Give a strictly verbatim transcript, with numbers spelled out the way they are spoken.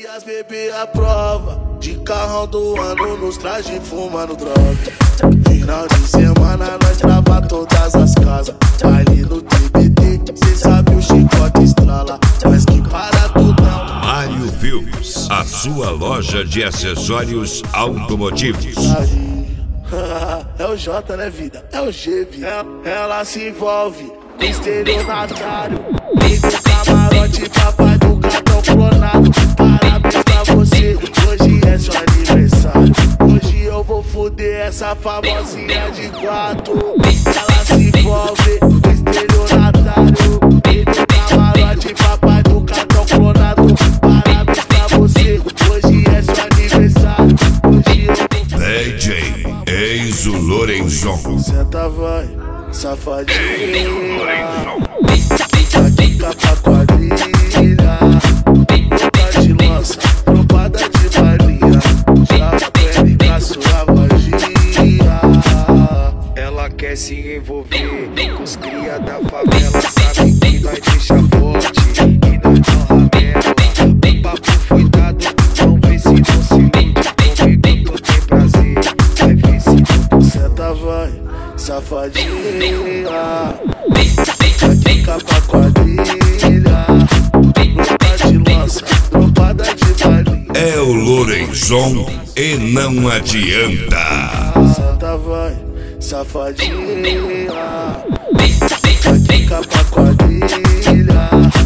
as bebê a prova, de carrão do ano nos traje fumando droga. Final de semana nós trava todas as casas, baile no T B T, cê sabe o chicote estrala, mas que para tudo não. Mário Filmes, a sua loja de acessórios automotivos. É o J, né, vida? É o G, vida. Ela se envolve com estelionatário, vem com camarote, papai do cartão clonado. Parabéns pra você, hoje é seu aniversário. Hoje eu vou foder essa famosinha de quatro. Ela se envolve com estelionatário, vem com camarote, papai do cartão clonado. Parabéns pra você, hoje é seu aniversário. Hoje eu vou D J Enzo Lorenzon. Senta vai, safadinha, dica pra quadrilha, tropa de lança, trompada de balinha, já pede com a sua magia. Ela quer se envolver com os cria da favela, sabe que nós deixa forte e nós não ramela. O papo foi dado, vamos ver se não se ilude, comigo tu tem prazer, vai ver se não. Senta vai, safadinha, dica pra quadrilha, tropa de lança, trompada de balinha. É o Lorenzon e não adianta. Senta vai, safadinha, dica pra quadrilha.